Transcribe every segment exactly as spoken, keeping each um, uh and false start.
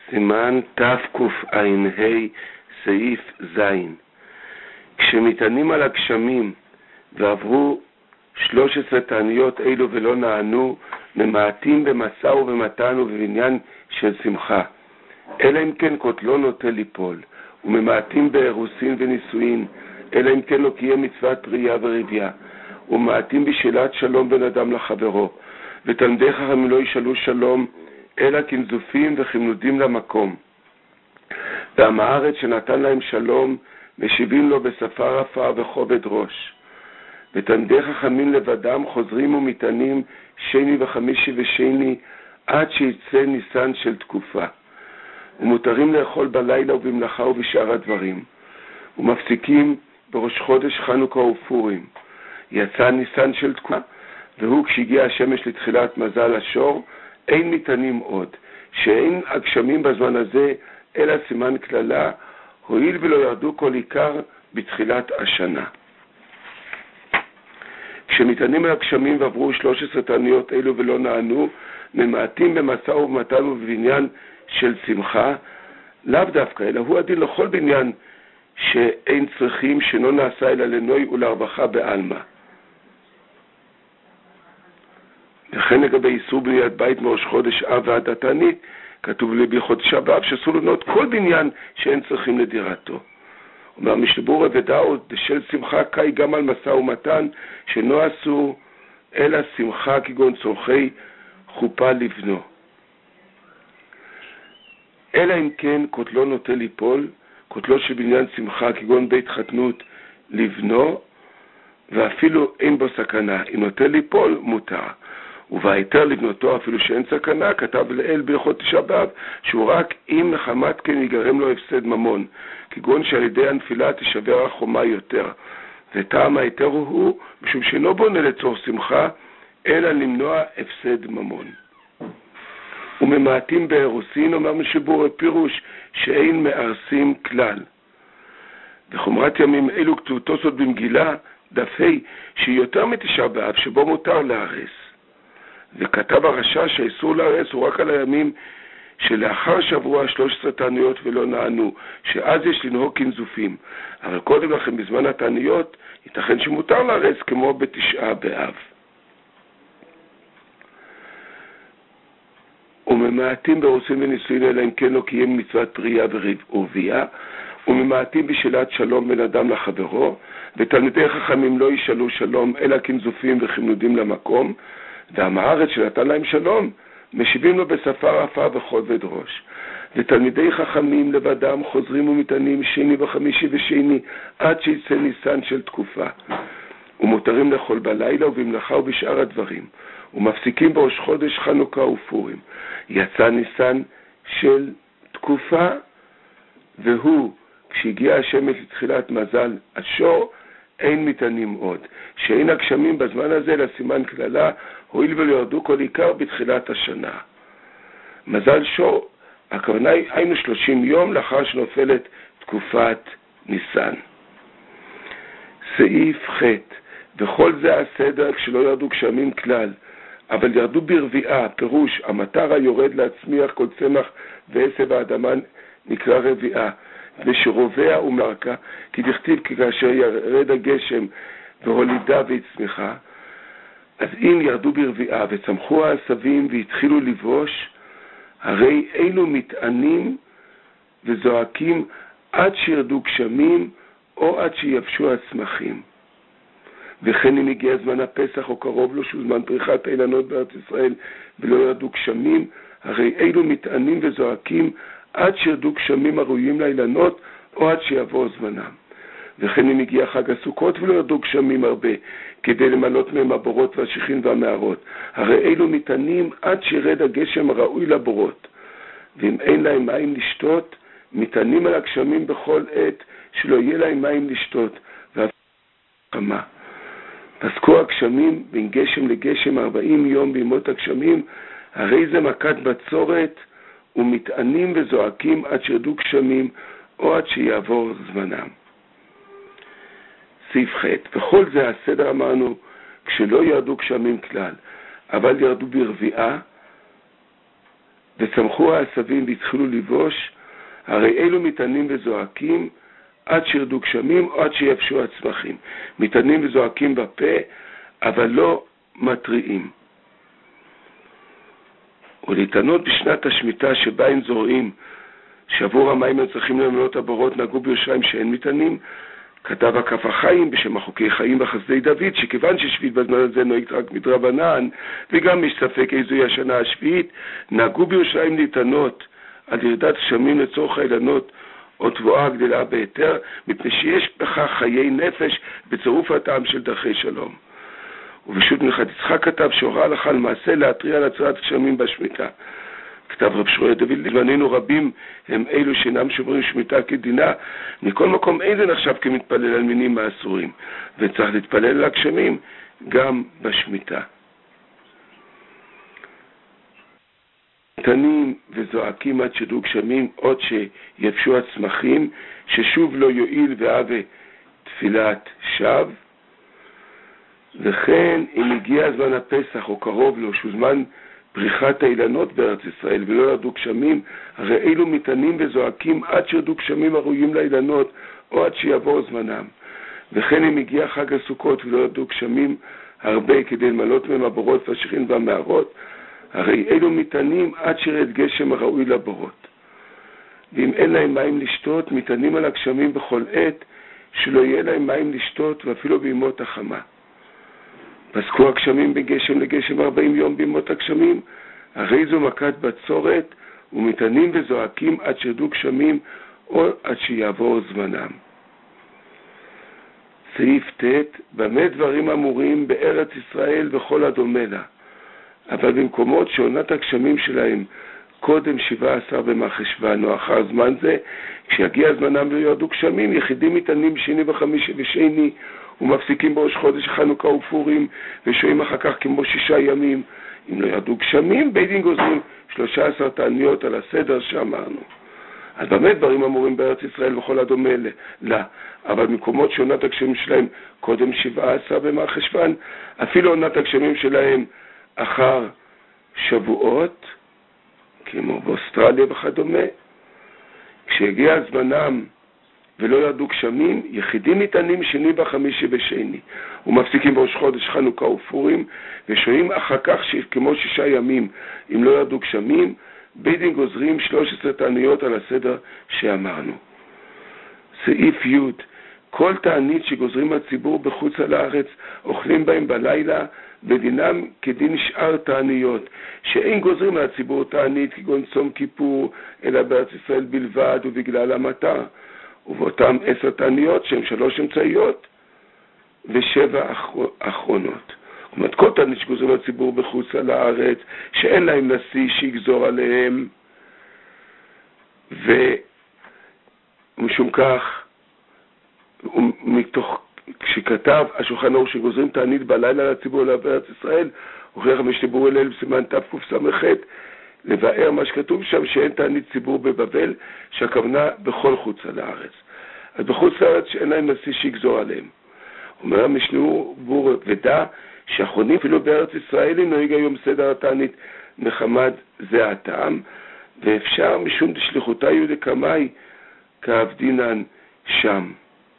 סימן תקע"ה סעיף זין. כשמתענים על הגשמים ועברו שלוש עשרה תעניות אלו ולא נענו, ממעטים במשא ובמתן ובבניין של שמחה. אלא אם כן קוטלו נוטה ליפול, וממעטים באירוסין ונישואין, אלא אם כן לא קיים מצוות ראייה ורבייה, וממעטים בשאלת שלום בין אדם לחברו, ותלמידי חכמים לא ישאלו שלום, אלא כנזופים וכמנודים למקום. ועם הארץ שנתן להם שלום, משיבים לו בשפה רפה וכובד ראש. ותלמידי חכמים לבדם חוזרים ומתענים שני וחמישי ושני, עד שיצא ניסן של תקופה. ומותרים לאכול בלילה ובמלאכה ובשאר הדברים. ומפסיקים בראש חודש חנוכה ופורים. יצא ניסן של תקופה, והוא כשהגיע השמש לתחילת מזל השור, אין מתענים עוד, שאין הגשמים בזמן הזה, אלא סימן כללה, הועיל ולא ירדו כל עיקר בתחילת השנה. כשמתענים על הגשמים ועברו שלוש עשרה תעניות אלו ולא נענו, ממעטים במשא ובמתן ובבניין של שמחה, לאו דווקא, אלא הוא הדין לכל בניין שאין צריכים, שאינו נעשה אלא לנוי ולרווחה בעלמא. וכן לגבי איסור בניית בית מראש חודש אב ועד התענית, כתוב לי בחודש אב שאסור לבנות כל בניין שאין צריכים לדירתו. אומר משתבור ודאו דשל שמחה קאי גם על משא ומתן, שאינו אסור אלא שמחה כגון צורכי חופה לבנו. אלא אם כן קוטלו נוטה ליפול, קוטלו של בניין שמחה כגון בית חתנות לבנו, ואפילו אין בו סכנה, אם נוטה ליפול מותר. ובהיתר לבנותו אפילו שאין סכנה, כתב לאל בהלכות תשעה באב, שהוא רק אם מחמת כן יגרם לו הפסד ממון, כגון שעל ידי הנפילה תשבר החומה יותר. וטעם ההיתר הוא, משום שאינו בונה לצורך שמחה, אלא למנוע הפסד ממון. וממעטים באירוסין, אומר משבור פירוש, שאין מארסים כלל. וחומרת ימים אלו כתוב תוספות במגילה, דף ה' שהיא יותר מתשעה באב, שבו מותר להרס. וכתב הרש"ש שהאיסור להרס הוא רק על הימים שלאחר שעברו השלוש עשרה תעניות ולא נענו, שאז יש לנהוג כנזופים. אבל קודם לכן בזמן התעניות ייתכן שמותר להרס כמו בתשעה באב. וממעטים באירוסין ונישואין אלא אם כן לא קיים מצוות ראייה ורבייה, וממעטים בשאלת שלום בין אדם לחברו, ותלמידי חכמים לא ישאלו שלום אלא כנזופים וכמנודים למקום, ועם הארץ שנתן להם שלום, משיבים לו בשפה רפה וכובד ראש. ותלמידי חכמים לבדם חוזרים ומתענים שני וחמישי ושני, עד שיצא ניסן של תקופה. ומותרים לאכול בלילה ובמלאכה ובשאר הדברים. ומפסיקים בראש חודש חנוכה ופורים. יצא ניסן של תקופה, והוא כשהגיע השמש לתחילת מזל השור, אין מתענים עוד. שאין הגשמים בזמן הזה לסימן כללה, הועיל ולא ירדו כל עיקר בתחילת השנה. מזל שור, הכוונה היא היינו שלושים יום לאחר שנופלת תקופת ניסן. סעיף ח' וכל זה הסדר כשלא ירדו גשמים כלל, אבל ירדו ברביעה, פירוש, המטר היורד להצמיח כל צמח ועשב האדמה נקרא רביעה, ושרובע ומרקה, כי דכתיב כאשר ירד הגשם והולידה והצמיחה. אז אם ירדו ברביעה וצמחו העשבים והתחילו לבוש, הרי אלו מתענים וזועקים עד שירדו גשמים או עד שיבשו הצמחים. וכן אם הגיע זמן הפסח או קרוב לו שהוא זמן פריחת האילנות בארץ ישראל ולא ירדו גשמים, הרי אלו מתענים וזועקים עד שירדו גשמים הראויים לאילנות או עד שיעבור זמנם. וכן אם הגיע חג הסוכות ולא ירדו גשמים הרבה כדי למלות מהם הבורות והשיחין והמערות, הרי אלו מתענים עד שירד הגשם הראוי לבורות. ואם אין להם מים לשתות, מתענים על הגשמים בכל עת שלא יהיה להם מים לשתות. והפעמה פסקו הגשמים בין גשם לגשם ארבעים יום בימות הגשמים, הרי זה מכת בצורת, ומתענים וזועקים עד שירדו גשמים או עד שיעבור זמנם. סעיף ח' וכל זה הסדר אמרנו כשלא ירדו גשמים כלל, אבל ירדו ברביעה, וצמחו העשבים והתחילו לבוש, הרי אלו מטענים וזועקים עד שירדו גשמים או עד שיבשו הצמחים. מטענים וזועקים בפה, אבל לא מטריעים. ולהתענות בשנת השמיטה שבה הם זורעים, שעבור המים הם צריכים למלא הבורות, נהגו בירושלים שאין מטענים, כתב הכף החיים בשם החוקי חיים בחסדי דוד, שכיוון ששביעית בזמן הזה נוהגת רק מדרבנן, וגם יש ספק איזוהי השנה השביעית, נהגו בירושלים להתענות על ירידת גשמים לצורך האילנות או תבואה גדלה ביתר, מפני שיש בכך חיי נפש בצירוף הטעם של דרכי שלום. ובשו"ת מלכת יצחק כתב שהורה הלכה למעשה להתריע על הצרת גשמים בשמיטה. כתב רב שמואל דוד, זמננו רבים הם אלו שאינם שומרים שמיטה כדינה, מכל מקום אין זה נחשב כמתפלל על מינים מאסורים, וצריך להתפלל על הגשמים גם בשמיטה. תנים וזועקים עד שירדו גשמים, עוד שיבשו הצמחים, ששוב לא יועיל והווה תפילת שווא. וכן אם הגיע זמן הפסח או קרוב לו, שהוא זמן פריחת האילנות בארץ ישראל ולא ירדו גשמים, הרי אלו מטענים וזועקים עד שירדו גשמים הראויים לאילנות או עד שיעבור זמנם. וכן אם הגיע חג הסוכות ולא ירדו גשמים הרבה כדי למלות מהם הבורות והשיחין והמערות, הרי אלו מטענים עד שירד גשם הראוי לבורות. ואם אין להם מים לשתות, מטענים על הגשמים בכל עת, שלא יהיה להם מים לשתות ואפילו בימות החמה. פסקו הגשמים בגשם לגשם ארבעים יום בימות הגשמים, הרי זו מכת בצורת, ומטענים וזועקים עד שירדו גשמים או עד שיעבור זמנם. סעיף ט', במה דברים אמורים בארץ ישראל וכל הדומה לה, אבל במקומות שעונת הגשמים שלהם קודם שבעה עשר במחשוון או אחר זמן זה, כשיגיע זמנם וירדו גשמים, יחידים מטענים שני וחמישי ושני, ומפסיקים בראש חודש חנוכה ופורים, ושוהים אחר כך כמו שישה ימים. אם לא ירדו גשמים, בית דין גוזרים שלושה עשר תעניות על הסדר שאמרנו. אז באמת דברים אמורים בארץ ישראל וכל הדומה לה, אבל במקומות שעונת הגשמים שלהם קודם שבעה עשר במחשוון, אפילו עונת הגשמים שלהם אחר שבועות, כמו באוסטרליה וכדומה, כשיגיע זמנם ולא ירדו גשמים, יחידים מטענים שני בחמישי ושני, ומפסיקים בראש חודש חנוכה ופורים, ושוהים אחר כך כמו שישה ימים. אם לא ירדו גשמים, בית דין גוזרים שלוש עשרה תעניות על הסדר שאמרנו. סעיף י', כל תענית שגוזרים הציבור בחוץ על הארץ, אוכלים בהם בלילה, ודינם כדין שאר תעניות, שאין גוזרים לציבור תענית כגון צום כיפור, אלא בארץ ישראל בלבד ובגלל המטר. ובאותם עשר תעניות שהן שלוש אמצעיות ושבע אחרונות. זאת אומרת, כל תענית שגוזרים לציבור בחוץ על הארץ, שאין להם נשיא שיגזור עליהם, ומשום כך, מתוך, כשכתב השולחן ערוך שגוזרים תענית בלילה לציבור בארץ ישראל, הוכיח משתבור אליהם בסימן תקס"ח, לבאר מה שכתוב שם שאין תענית ציבור בבבל, שהכוונה בכל חוץ על הארץ. אז בחוץ לארץ שאין להם נשיא שיגזור עליהם. אומר המשנה בור ודע שאחרונים אפילו בארץ ישראל נוהג היום סדר התענית מחמד זה הטעם, ואפשר משום דשליחותה יהודי קמאי כעבדינן שם.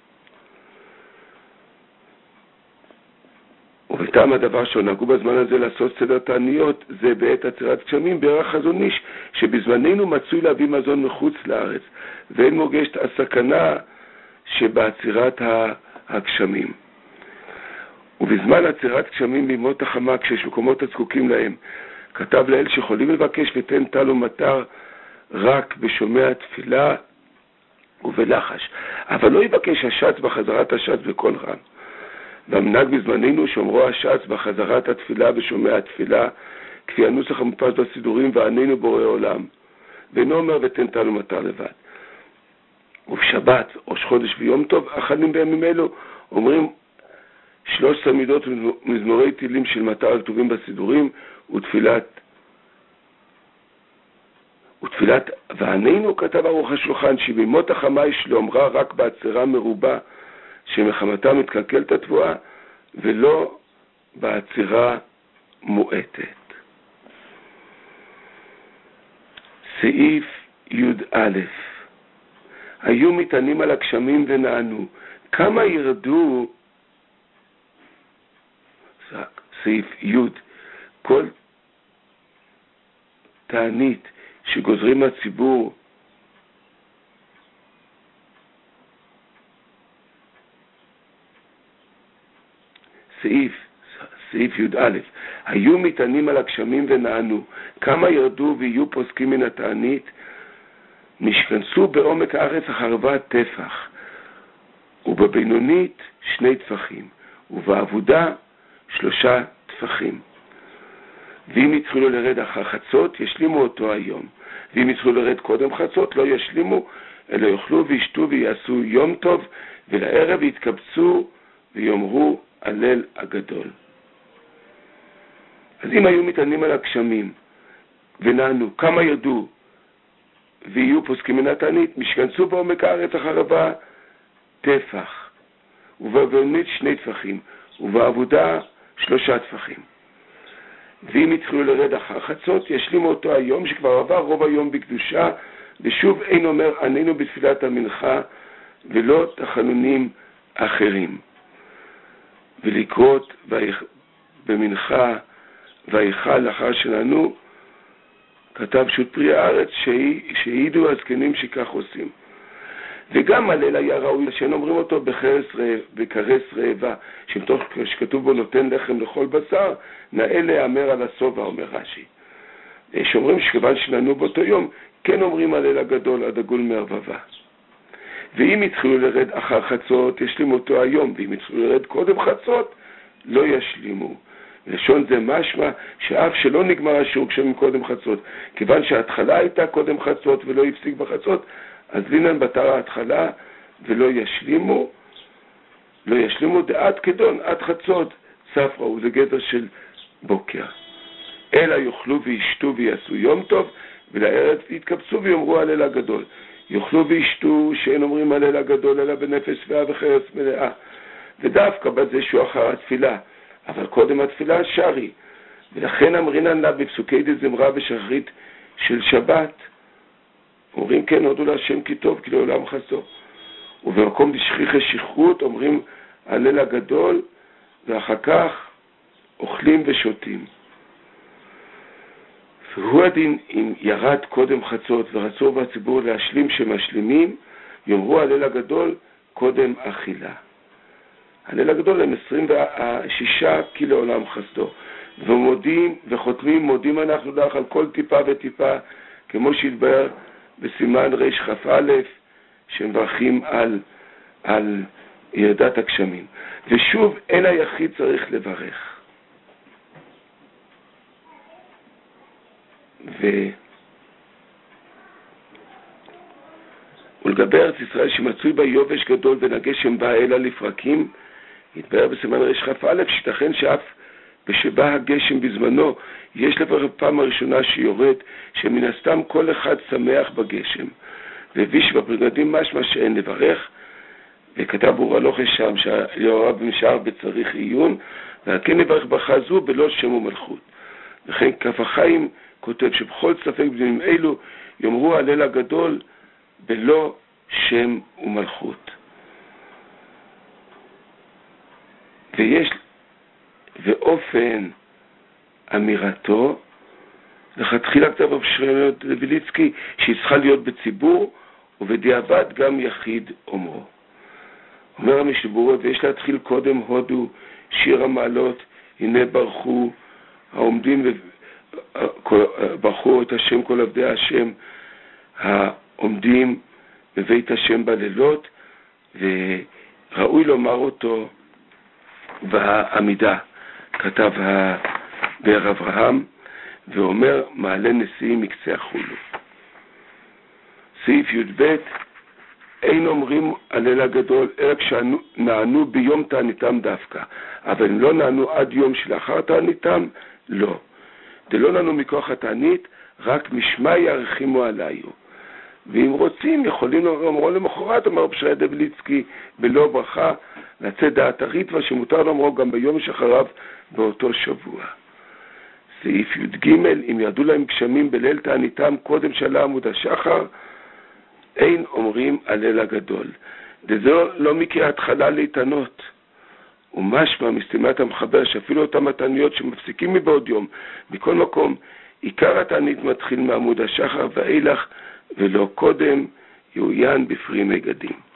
ובטעם הדבר שנהגו בזמן הזה לעשות סדר תעניות, זה בעת עצירת גשמים בערך חזון איש, שבזמננו מצוי להביא מזון מחוץ לארץ, ואין מורגשת הסכנה שבעצירת הגשמים. ובזמן עצירת גשמים בימות החמה, כשיש מקומות הזקוקים להם, כתב לאל שיכולים לבקש ותן טל ומטר רק בשומע תפילה ובלחש, אבל לא יבקש השץ בחזרת השץ בכל רם. והמנהג בזמננו שאומרו השץ בחזרת התפילה ושומע התפילה, כפי הנוסח המודפס בסידורים, ועננו בורא עולם, ואינו אומר ותן טל ומטר לבד. ובשבת, ראש חודש ויום טוב, אחדים בימים אלו אומרים שלוש עמידות מזמורי תהילים של מטר הכתובים בסידורים, ותפילת ותפילת ועננו, כתב ערוך השולחן, שבימות החמה יש לאומרה רק בעצירה מרובה, שמחמתה מתקלקלת התבואה, ולא בעצירה מועטת. סעיף י"א. היו מטענים על הגשמים ונענו. כמה ירדו, סעיף י', כל תענית שגוזרים מהציבור סעיף, סעיף י"א. היו מטענים על הגשמים ונענו. כמה ירדו ויהיו פוסקים מן התענית? נשכנסו בעומק הארץ החרבה טפח, ובבינונית שני טפחים, ובעבודה שלושה טפחים. ואם יתחילו לרד אחר חצות, ישלימו אותו היום. ואם יתחילו לרד קודם חצות, לא ישלימו, אלא יאכלו וישתו ויעשו יום טוב, ולערב יתקבצו ויאמרו הלל הגדול. אז אם היו מטענים על הגשמים ונענו, כמה ירדו ויהיו פוסקים מן התענית? משכנסו בעומק הארץ החרבה טפח, ובבינונית שני טפחים, ובעבודה שלושה טפחים. ואם יתחילו לרד אחר חצות, ישלימו אותו היום, שכבר עבר רוב היום בקדושה, ושוב אין אומר ענינו בתפילת המנחה, ולא תחנונים אחרים. ולקרות במנחה והיכל לאחר שלנו, כתב שו"ת פרי הארץ, שהעידו הזקנים שכך עושים. וגם הלל היה ראוי, שאין אומרים אותו בחרס רעב, בקרס רעבה, שמתוך שכתוב בו נותן לחם לכל בשר, נאה להאמר על הסובה, אומר רש"י. שאומרים שכיוון שנענו באותו יום, כן אומרים הלל הגדול, הדגול מערבבה. ואם יתחילו לרד אחר חצות, ישלימו אותו היום, ואם יתחילו לרד קודם חצות, לא ישלימו. לשון זה משמע שאף שלא נגמר השיעור כשהם קודם חצות, כיוון שההתחלה הייתה קודם חצות ולא הפסיק בחצות, אז לינן בתר ההתחלה ולא ישלימו, לא ישלימו דעת כדון, עד חצות ספרה, וזה גדר של בוקר. אלא יאכלו וישתו ויעשו יום טוב, ולערב יתקבצו ויאמרו הלל הגדול. יאכלו וישתו שאין אומרים הלל הגדול, אלא בנפש שבעה וחרס מלאה. ודווקא בזה שהוא אחר התפילה, אבל קודם התפילה שרי. ולכן אמרינן לה בפסוקי דזמרה ושחרית של שבת, אומרים כן, הודו להשם כי טוב, כי לעולם חסדו. ובמקום דשכיחי שכרות אומרים הלל הגדול, ואחר כך אוכלים ושותים. והוא הדין אם ירד קודם חצות ורצו בציבור להשלים שמשלימים, יאמרו הלל הגדול קודם אכילה. הלל הגדול הם עשרים ושישה כי לעולם חסדו. ומודים וחותמים, מודים אנחנו לך על כל טיפה וטיפה, כמו שהתבהר בסימן רש כ"א, שמברכים על, על ירדת הגשמים. ושוב, אין היחיד צריך לברך. ו... ולגבי ארץ ישראל שמצוי בה יובש גדול ונגשם בא אלא לפרקים, התבהר בסימן רש כ"א שיתכן שאף ושבא הגשם בזמנו יש לברך פעם הראשונה שיורד, שמן הסתם כל אחד שמח בגשם, והביש בפרגדים משמע שאין לברך. וכתב אור הלוחש שם שהרב נשאר בצריך עיון, וכן לברך ברכה זו בלא שם ומלכות. וכן כף החיים כותב שבכל ספק בדינים אלו יאמרו הלל הגדול בלא שם ומלכות. ויש ואופן אמירתו, לכתחילה כתב רב שלמה לויליצקי שהיא צריכה להיות בציבור, ובדיעבד גם יחיד אומרו. אומר המשבורות, ויש להתחיל קודם הודו, שיר המעלות, הנה ברכו, העומדים ברכו את השם כל עבדי השם, העומדים בבית השם בלילות, וראוי לומר אותו בעמידה. כתב באר אברהם, ואומר מעלה נשיאים מקצה החולו. סעיף י"ב, אין אומרים הלל הגדול, אלא כשנענו ביום תעניתם דווקא, אבל אם לא נענו עד יום שלאחר תעניתם, לא. דלא נענו מכוח התענית, רק משמע ירחימו עליו. ואם רוצים, יכולים לומרו למחרת, אמר בשרי דבליצקי, בלא ברכה, לצאת דעת הריטווה, שמותר לומרו גם ביום שאחריו באותו שבוע. סעיף י"ג, אם ירדו להם גשמים בליל תעניתם קודם שעלה עמוד השחר, אין אומרים הליל הגדול. וזו לא מקרה התחלה להתענות. ומשמע מסתימת המחבר שאפילו אותם התעניות שמפסיקים מבעוד יום, מכל מקום, עיקר התענית מתחיל מעמוד השחר ואילך, ולא קודם יעוין בפרי מגדים.